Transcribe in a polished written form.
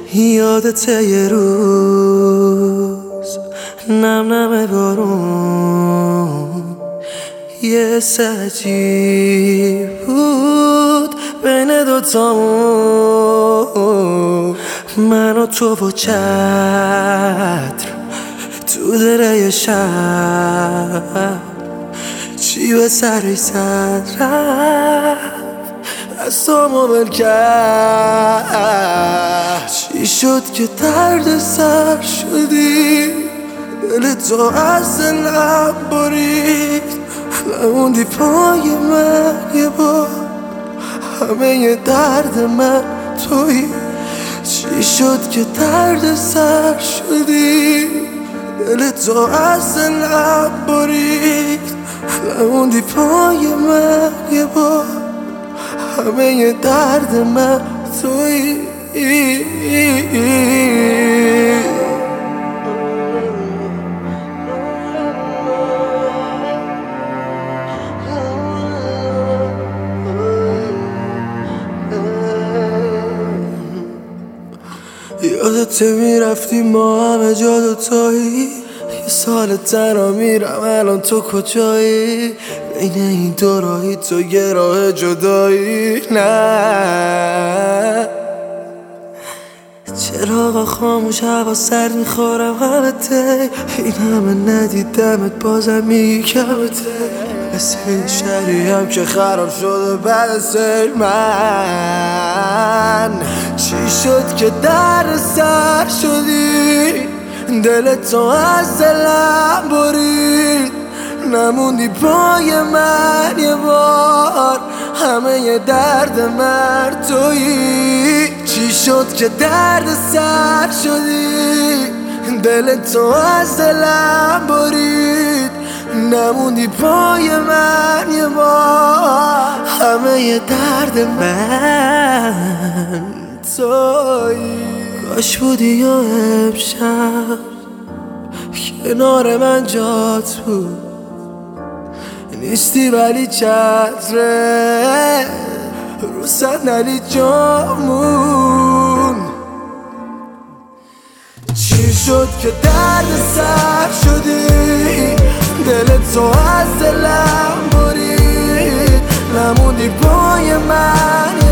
یادت یه روز نم نم بارون یه عجیب بود بین دوتامون، من و تو و چتر تو دره شب چی به سری زد رفت دستامو بل کرد. چی شد که درد سر شدی، دل تو از دلم برید، نموندی پای من یه بار، همه درد من تویی. چی شد که درد سر شدی، دل تو از دلم برید، نموندی پای من یه بار، همه درد من تویی. یادت میرفتی ما همه جا دوتایی، یه سال تنها میرم الان تو کجایی، بین این دو راهی تو یه راه جدایی. نه چراغا خاموش هوا سرد میخورم همته، این همه ندیدمت بازم میگی کمته، مثل این شهری هم که خراب شده بعد سیل. من چی شد که در سر شدی، دل تو از دلم برید، نموندی پای من یه بار، همه درد من تویی. چی شد که درد سر شدی، دل تو از دلم برید، نموندی پای من یه بار، همه درد من تویی. کاش بودی یا امشب کنار من جات بود، نیستی ولی چتره رو صندلی جامون. چی شد که درد سر شدی، دل تو از دلم برید، نموندی پای من